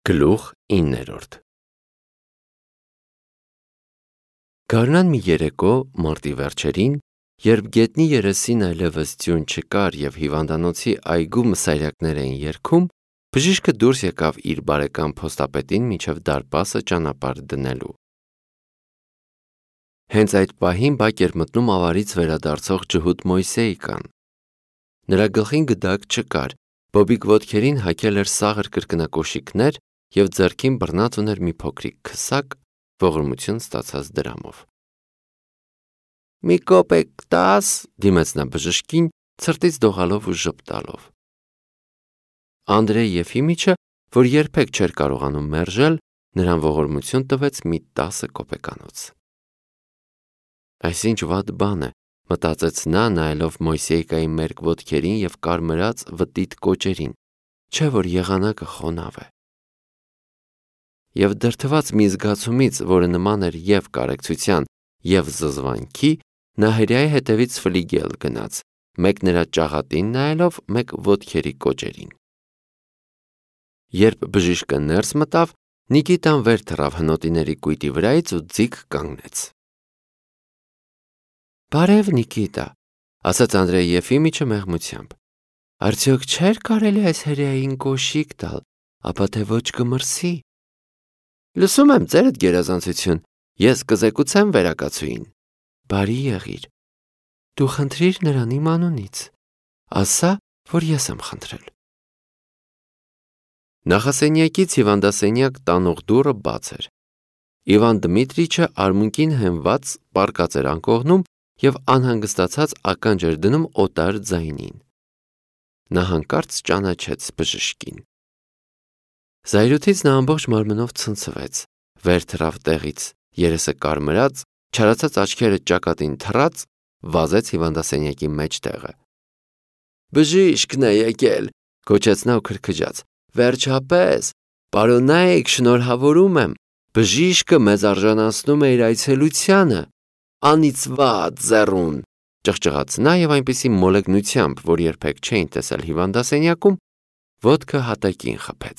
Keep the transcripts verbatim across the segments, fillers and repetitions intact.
Գլուխ իններորդ Գարնան մի երեկո մարտի վերջերին, երբ գետնի երեսին այլևս ձյուն չկար և հիվանդանոցի այգու մսայրակներ էին երգում, բժիշկը դուրս եկավ իր բարեկամ փոստապետին մինչև դարպասը ճանապարհ դնելու։ Հենց այդ պահին բակ էր մտնում ավարից վերադարձող ջհուդ Մոյսեյկան։ Նրա գլխին գդակ չկար, բոբիկ ոտքերին հագել էր սաղր կրկնակոշիկներ և ձեռքին բռնած ուներ մի փոքրիկ քսակ, ողորմություն ստացած դրամով։ «Մի կոպեկ տաս», դիմեց նա բժշկին, ցրտից դողալով ու ժպտալով։ Անդրեյ Եֆիմիչը, որ երբեք չէր կարողանում մերժել, նրան ողորմություն տվեց մի տասը կոպեկանոց։ Այսինչ վատ բան է, մտածեց նա, նայելով Մոյսեյկայի մերկ ոտքերին և կարմրած վտիտ կոճերին, չէ՞ որ եղանակը խոնավ է։ Եվ դրդված մի զգացումից, որը նման էր և կարեկցության, և զզվանքի, նա հրեայի հետևից ֆլիգել գնաց, մեկ նրա ճաղատին նայելով, մեկ ոտքերի կոճերին։ Երբ բժիշկը ներս մտավ, Նիկիտան վեր թռավ հնոտիների կույտի վրայից ու ձիգ կանգնեց։ «Բարև, Նիկիտա», ասաց Անդրեյ Եֆիմիչը մեղմությամբ։ «Արդյոք չէր կարելի այս հրեային կոշիկ տալ, ապա թե ոչ կմրսի»։ «Լսում եմ, ձերդ գերազանցություն, ես կզեկուցեմ վերակացուին»։ «Բարի եղիր։ Դու խնդրիր նրան իմ անունից, ասա, որ ես եմ խնդրել»։ Նախասենյակից հիվանդասենյակ տանող դուռը բաց էր։ Իվան Դմիտրիչը արմունկին հենված պառկած էր անկողնում և անհանգստացած ականջ էր դնում օտար ձայնին։ Նա հանկարծ ճանաչեց բժշկին։ Զայրույթից նա ամբողջ մարմնով ցնցվեց, վեր թռավ տեղից, երեսը կարմրած, չարացած աչքերը ճակատին թռած, վազեց հիվանդասենյակի մեջտեղը։ «Բժիշկն է եկել», գոչեց նա ու քրքջաց։ «Վերջապես, պարոնայք, շնորհավորում եմ, բժիշկը մեզ արժանացնում է իր այցելությանը, անիծված ձեռուն», ճղճղաց նա և այնպիսի մոլեգնությամբ, որ երբեք չէին տեսել հիվանդասենյակում, ոտքը հատակին խփեց։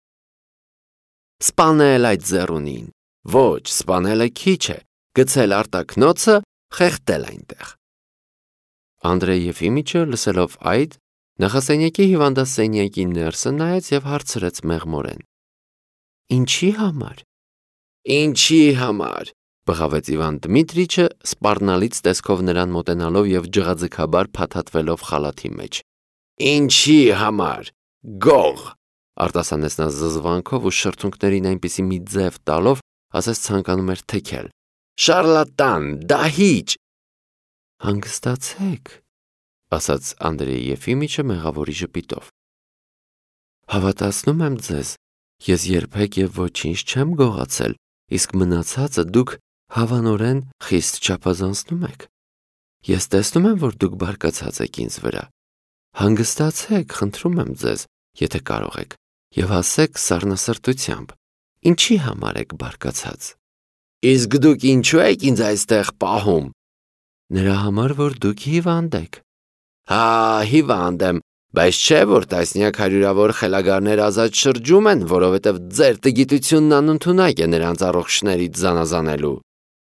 «Սպանել այդ ձեռունին, ոչ, սպանելը քիչ է, գցել արտաքնոցը, խեղդել այնտեղ»։ Անդրեյ Եֆիմիչը, լսելով այդ, նախասենյակի հիվանդասենյակի ներսը նայեց և հարցրեց մեղմորեն. «Ինչի համար»։ «Ինչի համար», բղավեց Իվան Դմիտրիչը, սպառնալից տեսքով նրան մոտենալով և ջղաձգաբար փաթաթվելով խալաթի մեջ։ «Ինչի համար, գող», արտասանեց նա զզվանքով ու շրթունքներին այնպիսի մի ձև տալով, ասես ցանկանում էր թեքել։ «Շառլատան, դահիճ»։ «Հանգստացեք», ասաց Անդրեյ Եֆիմիչը մեղավորի ժպիտով։ «Հավատացնում եմ ձեզ, ես երբեք և ոչինչ չեմ գողացել, իսկ մնացածը դուք հավանորեն խիստ չափազանցնում եք։ Ես տեսնում եմ, որ դուք բարկացած եք ինձ վրա։ Հանգստացեք, խնդրում եմ ձեզ, եթե կարող եք, և ասեք սառնասրտությամբ, ինչի համար եք բարկացած»։ «Իսկ դուք ինչու եք ինձ այստեղ պահում»։ «Նրա համար, որ դուք հիվանդ եք»։ «Հա, հիվանդ եմ, բայց չէ՞ որ տասնյակ հարյուրավոր խելագարներ ազատ շրջում են, որովհետև ձեր տգիտությունն անընդունակ է նրանց առողջներից զանազանելու»։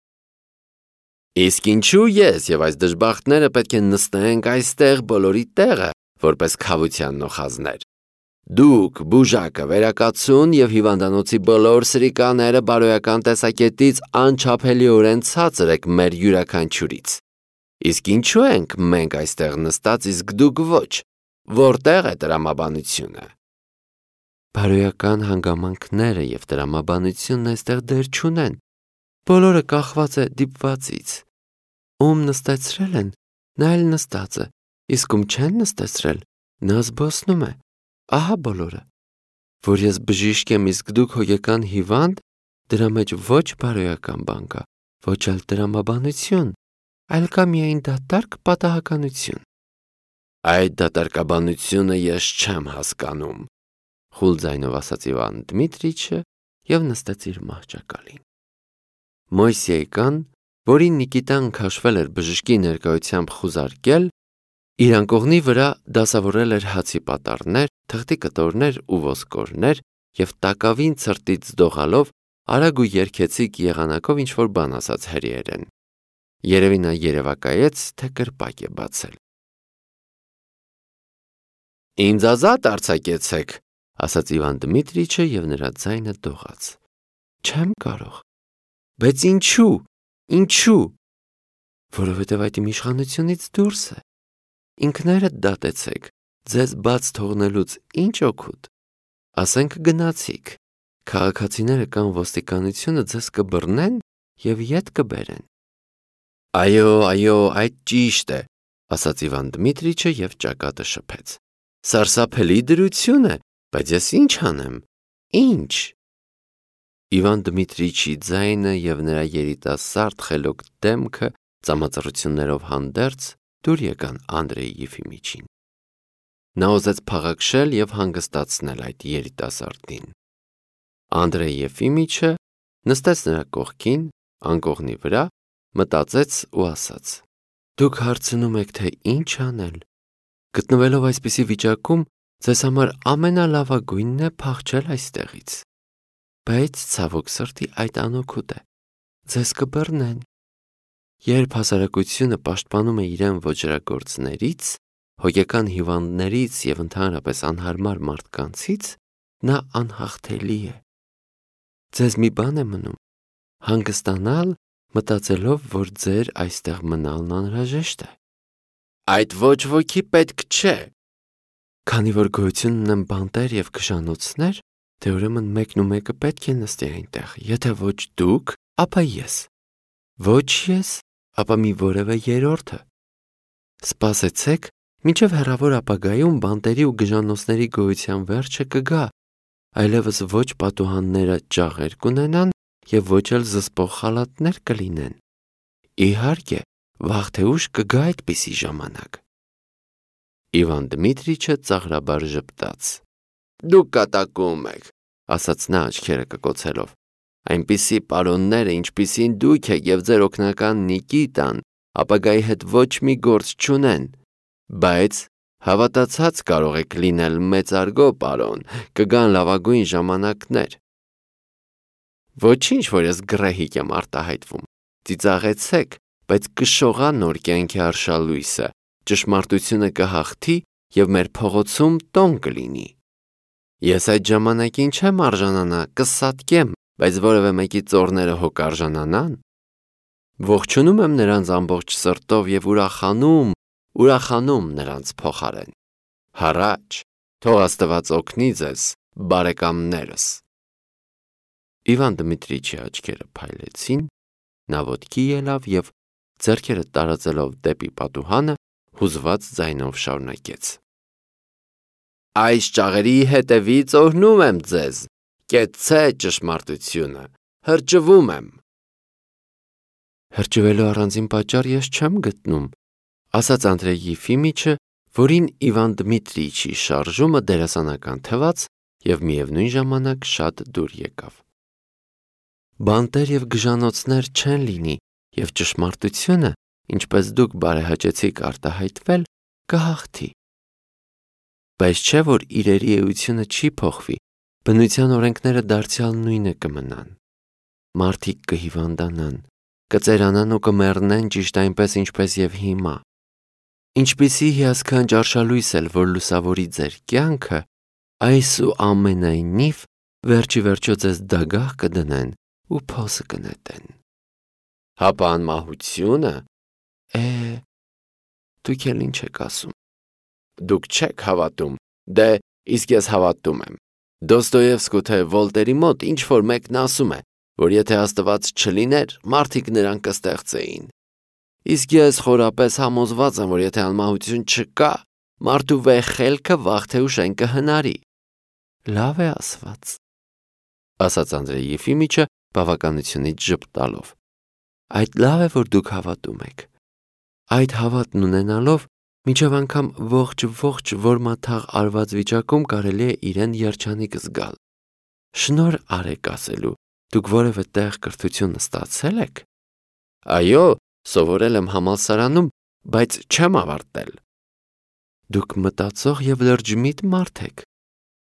«Իսկ ինչու ես և այս դժբախտները պետք է նստենք այստեղ բոլորի տեղը, որպես քավության նոխազներ։ Դուք, բուժակը, վերակացուն և հիվանդանոցի բոլոր սրիկաները բարոյական տեսակետից անչափելիորեն ցածր եք մեր յուրաքանչյուրից։ Իսկ ինչու ենք մենք այստեղ նստած, իսկ դուք ոչ, որտեղ է տրամաբանությունը»։ «Բարոյական հանգամանքները և տրամաբանությունն այստեղ դեր չունեն, բոլորը կախված է դիպվածից։ Ում նստեցրել են, նա էլ նստած է, իսկ ում չեն նստեցրել, նա զբոսնում է, ահա բոլորը։ Որ ես բժիշկ եմ, իսկ դուք հոգեկան հիվանդ, դրա մեջ ոչ բարոյական բան կա, ոչ էլ տրամաբանություն, այլ կա միայն դատարկ պատահականություն»։ «Այդ դատարկաբանությունը ես չեմ հասկանում», խուլ ձայնով ասաց Իվան Դմիտրիչը և նստեց իր մահճակալին։ Մոյսեյկան, որին Նիկիտան քաշվել էր բժշկի ներկայությամբ խուզարկել, իր անկողնի վրա դասավորել էր հացի պատառներ, թղթի կտորներ ու ոսկորներ և տակավին ցրտից դողալով արագ ու երգեցիկ եղանակով ինչ-որ բան ասաց հրեերեն։ Երևի նա երևակայեց, թե կրպակ է բացել։ «Ինձ ազատ արձակեցեք», ասաց Իվան Դմիտրիչը և նրա ձայնը դողաց։ «Չեմ կարող»։ «Բայց ինչու, ինչու»։ «Որովհետև այդ իմ իշխանությունից դուրս է։ Ինքներդ դատեցեք, ձեզ բաց թողնելուց ինչ օգուտ։ Ասենք գնացիք, քաղաքացիները կամ ոստիկանությունը ձեզ կբռնեն և ետ կբերեն»։ «Այո, այո, այդ ճիշտ է», ասաց Իվան Դմիտրիչը և ճակատը շփեց։ «Սարսափելի դրություն է, բայց ես ինչ անեմ, ինչ»։ Իվան Դմիտրիչի ձայնը և նրա երիտասարդ խելոք դեմքը ծամածռություններով հանդերձ դուր եկան Անդրեյ Եֆիմիչին։ Նա ուզեց փաղաքշել և հանգստացնել այդ երիտասարդին։ Անդրեյ Եֆիմիչը նստեց նրա կողքին, անկողնի վրա, մտածեց ու ասաց. «Դուք հարցնում եք, թե ինչ անել։ Գտնվելով այսպիսի վիճակում, ձեզ համար ամենալավագույնն է փախչել այստեղից։ Բայց ցավոք սրտի այդ անօգուտ է։ Ձեզ կբռնեն։ Երբ հասարակությունը պաշտպանում է իրեն ոճրագործներից, հոգեկան հիվանդներից և ընդհանրապես անհարմար մարդկանցից, նա անհաղթելի է։ Ձեզ մի բան է մնում՝ հանգստանալ, մտածելով, որ ձեր այստեղ մնալն անհրաժեշտ է։ Այդ ոչ ոքի պետք չէ։ Քանի որ գոյություն ունեն բանտեր և գժանոցներ, թե ուրեմն մեկն ու մեկը պետք է նստի այնտեղ, եթե ոչ դուք, ապա ես։ Ոչ ես, ապա մի որևէ երրորդը։ Սպասեցեք, մինչև հեռավոր ապագայում բանտերի ու գժանոցների գոյության վերջը կգա, այլևս ոչ պատուհանները ճաղեր կունենան և ոչ էլ զսպող խալաթներ կլինեն։ Իհարկե, վաղ թե ուշ կգա այդպիսի ժամանակ։ Իվան Դմիտրիչը ծաղրաբար ժպտաց։ Դուք կատակում եք, ասաց նա աչքերը կկոցելով։ Այնպիսի պարոնները, ինչպիսին դուք եք և ձեր օգնական Նիկիտան, ապագայի հետ ոչ մի գործ չունեն, բայց հավատացած կարող եք լինել մեծարգո պարոն, կգան լավագույն ժամանակներ։ Ոչինչ, որ ես գռեհիկ եմ արտահայտվում, ծիծաղեցեք, բայց կշողա նոր կյանքի արշալույսը, ճշմարտությունը կհաղթի և մեր փողոցում տոն կլինի։ Ես այդ ժամանակին չեմ արժանանա, կսատկեմ, բայց որևէ մեկի ծոռները հո կարժանանան։ Ողջունում եմ նրանց ամբողջ սրտով և ուրախանում, ուրախանում նրանց փոխարեն։ Հառաչ, թող Աստված օգնի ձեզ, բարեկամներս։ Իվան Դմիտրիչի աչքերը փայլեցին, նա ոտքի ելավ և ձեռքերը տարածելով դեպի պատուհանը, հուզված ձայնով շարունակեց. Այս ճաղերի հետևից օրհնում եմ ձեզ, կեցցե ճշմարտությունը, հրճվում եմ։ Հրճվելու առանձին պատճառ ես չեմ գտնում, ասաց Անդրեյ Եֆիմիչը, որին Իվան Դմիտրիչի շարժումը դերասանական թվաց և միևնույն ժամանակ շատ դուր եկավ։ Բանտեր և գժանոցներ չեն լինի, և ճշմարտությունը, ինչպես դուք բարեհաճեցիք արտահայտվել, կհաղթի։ Բայց չէ, որ իրերի էությունը չի փոխվի, բնության օրենքները դարձյալ նույնը կմնան։ Մարդիկ կհիվանդանան, կծերանան ու կմեռնեն ճիշտ այնպես, ինչպես և հիմա։ Ինչպիսի հիասքանչ արշալույս էլ, որ լուսավորի ձեր կյանքը, այս ու ամենայնիվ վերջի վերջո ձեզ դագաղ կդնեն ու փոսը կնետեն։ Հապա անմահությո՞ւնը։ Է, դուք էլ ինչ եք ասում։ Դուք չեք հավատում, դե իսկ ես հավատում եմ։ Դոստոևսկու թե Վոլտերի մոտ ինչ-որ մեկն ասում է, որ եթե Աստված չլիներ, մարդիկ նրան կստեղծեին։ Իսկ ես խորապես համոզված եմ, որ եթե անմահություն չկա, մարդու վեհ խելքը վաղ թե ուշ այն կհնարի։ Լավ է ասված, ասաց Անդրեյ Եֆիմիչը բավականությունից ժպտալով։ Այդ լավ է, որ դուք հավատում եք։ Այդ հավատն ունենալով, մինչև անգամ ողջ-ողջ որմաթաղ արված վիճակում կարելի է իրեն երջանիկ զգալ։ Շնորհ արեք ասելու, դուք որևէ տեղ կրթություն ստացե՞լ եք։ Այո, սովորել եմ համալսարանում, բայց չեմ ավարտել։ Դուք մտածող և լրջմիտ մարդ եք։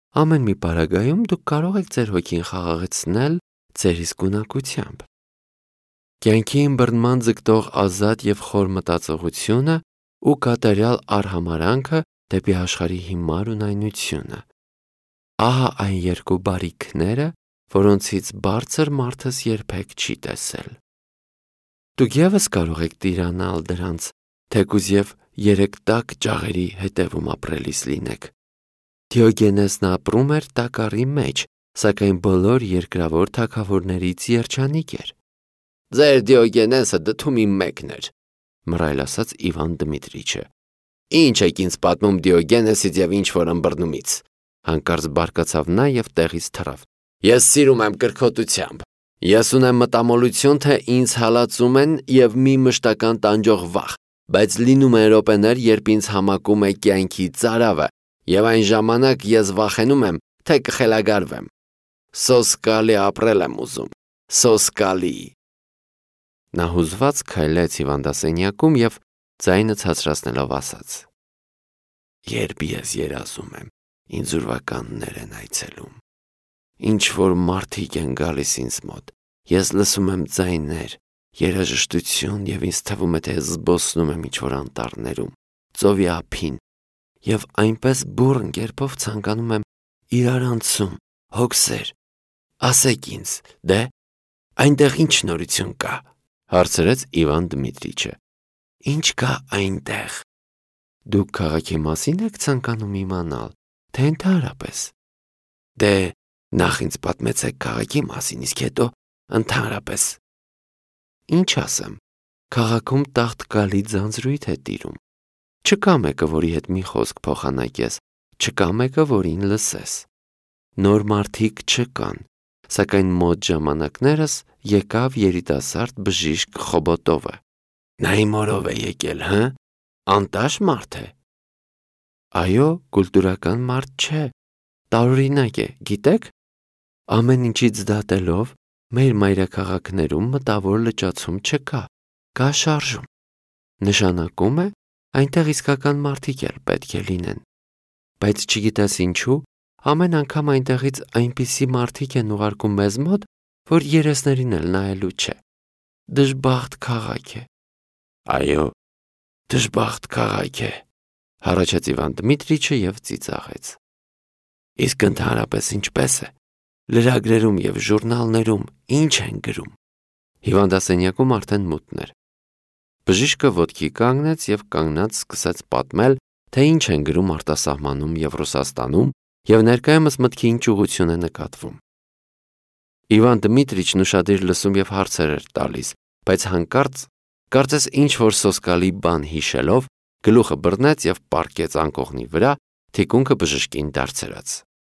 ամեն մի պարագայում դուք կարող եք ձեր հոգին խաղաղեցնել ձեր իսկ ունակությամբ։ Կյանքի ըմբռնման ձգտող ազատ և խոր մտածողությունը ու կատարյալ արհամարանքը դեպի աշխարհի հիմար ունայնությունը։ Ահա այն երկու բարիքները, որոնցից բարձր մարդս երբեք չի տեսել։ Դուք ևս կարող եք տիրանալ դրանց, թեկուզ և երեք տաք ճաղերի հետևում ապրելիս լինեք։ Դիոգենեսն ապրում էր տակառի մեջ, սակայն բոլոր երկրավոր թագավորներից երջանիկ էր։ Ձեր Դիոգենեսը դդումի մեկն էր, մռայլ ասաց Իվան Դմիտրիչը։ Ինչ եք ինձ պատմում Դիոգենեսից և ինչ-որ ըմբռնումից, հանկարծ բարկացավ նա և տեղից թռավ։ Ես սիրում եմ կրքոտությամբ։ Ես ունեմ մտամոլություն, թե ինձ հալածում են և մի մշտական տանջող վախ, բայց լինում են րոպեներ, երբ ինձ համակում է կյանքի ծարավը, և այն ժամանակ ես վախենում եմ, թե կխելագարվեմ։ Սոսկալի ապրել եմ ուզում, սոսկալի։ Նա հուզված քայլեց հիվանդասենյակում և ձայնը ցածրացնելով ասաց. Երբ ես երազում եմ, ինձ ուրվականներ են այցելում։ Ինչ որ մարդիկ են գալիս ինձ մոտ, ես լսում եմ ձայներ, երաժշտություն և ինձ թվում է, թե զբոսնում եմ ինչ-որ անտառներում, ծովի ափին, և այնպես բուռն կերպով ցանկանում եմ իրարանցում, հոգսեր։ Ասեք ինձ, դե, այնտեղ ինչ նորություն կա, հարցրեց Իվան Դմիտրիչը։ Ինչ կա այնտեղ։ Դուք քաղաքի մասին եք ցանկանում իմանալ, թե ընդհանրապես։ Դե, նախ ինձ պատմեցեք քաղաքի մասին, իսկ հետո ընդհանրապես։ Ինչ ասեմ, քաղաքում տաղտկալի ձանձրույթ է տիրում։ Չկա մեկը, որի հետ մի խոսք փոխանակես, չկա մեկը, որին լսես։ Նոր մարդիկ չկան, սակայն մոտ ժամանակներս եկավ երիտասարդ բժիշկ Խոբոտովը։ Նա իմ օրով է եկել, հը՞։ Անտաշ մարդ է։ Այո, կուլտուրական մարդ չէ, տարօրինակ է, գիտեք։ Ամեն ինչից դատելով, մեր մայրաքաղաքներում մտավոր լճացում չկա, կա շարժում։ Նշանակում է, այնտեղ իսկական մարդիկ էլ պետք է լինեն։ Բայց չգիտես ինչու, ամեն անգամ այնտեղից այնպիսի մարդիկ են ուղարկում մեզ մոտ, որ երեսներին էլ նայելու չէ։ Դժբախտ քաղաք է։ Այո, դժբախտ քաղաք է, հառաչեց Իվան Դմիտրիչը և ծիծաղեց։ Իսկ ընդհանրապես ինչպես է։ Լրագրերում և ժուրնալներում ինչ են գրում։ Հիվանդասենյակում արդեն մութն էր։ Բժիշկը ոտքի կանգնեց և կանգնած սկսեց պատմել, թե ինչ են գրում արտասահմանում և Ռուսաստանում և ներկայումս մտքի ինչ ուղղություն է նկատվում։ Իվան Դմիտրիչն ուշադիր լսում և հարցեր էր տալիս, բայց հանկարծ, կարծես ինչ-որ սոսկալի բան հիշելով, գլուխը բռնեց և պառկեց անկողնի վրա, թիկունքը բժշկին դարձրած։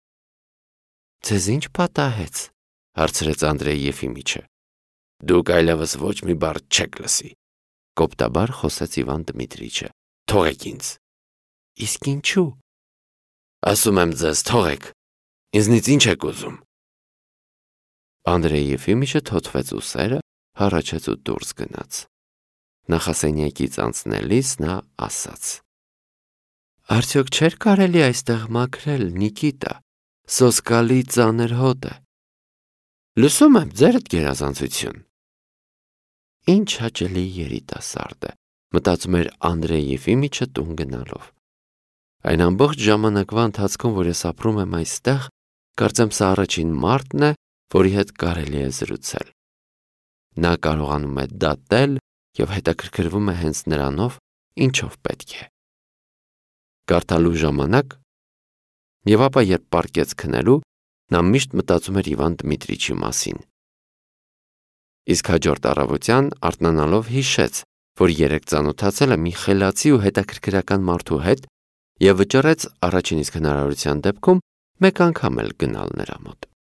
Ձեզ ինչ պատահեց, հարցրեց Անդրեյ Եֆիմիչը։ Դուք այլևս ոչ մի բառ չեք լսի, կոպտաբար խոսեց Իվան Դմիտրիչը։ Թողեք ինձ։ Իսկ ինչու։ Ասում եմ ձեզ, թողեք։ Ինձնից ինչ եք ուզում։ Անդրեյ Եֆիմիչը թոթվեց ուսերը, հառաչեց ու դուրս գնաց։ Նախասենյակից անցնելիս նա ասաց. Արդյոք չէր կարելի այստեղ մաքրել, Նիկիտա, սոսկալի ծանր հոտ է։ Լսում եմ ձերդ գերազանցություն։ Ինչ հաճելի երիտասարդ է, մտածում էր Անդրեյ Եֆիմիչը տուն գնալով։ Այն ամբողջ ժամանակվա ընթացքում, որ ես ապրում եմ այստեղ, կարծեմ սա առաջին մարդն է, որի հետ կարելի է զրուցել։ Նա կարողանում է դատել և հետաքրքրվում է հենց նրանով, ինչով պետք է։ Կարդալու ժամանակ, և ապա երբ պառկեց քնելու, նա միշտ մտածում էր Իվան Դմիտրիչի մասին։ Իսկ հաջորդ առավոտյան արթնանալով հիշեց, որ երեկ ծանոթացել է մի խելացի ու հետաքրքրական մարդու հետ և վճռեց առաջին իսկ հնարավորության դեպքում մեկ անգամ էլ գնալ նրա մոտ։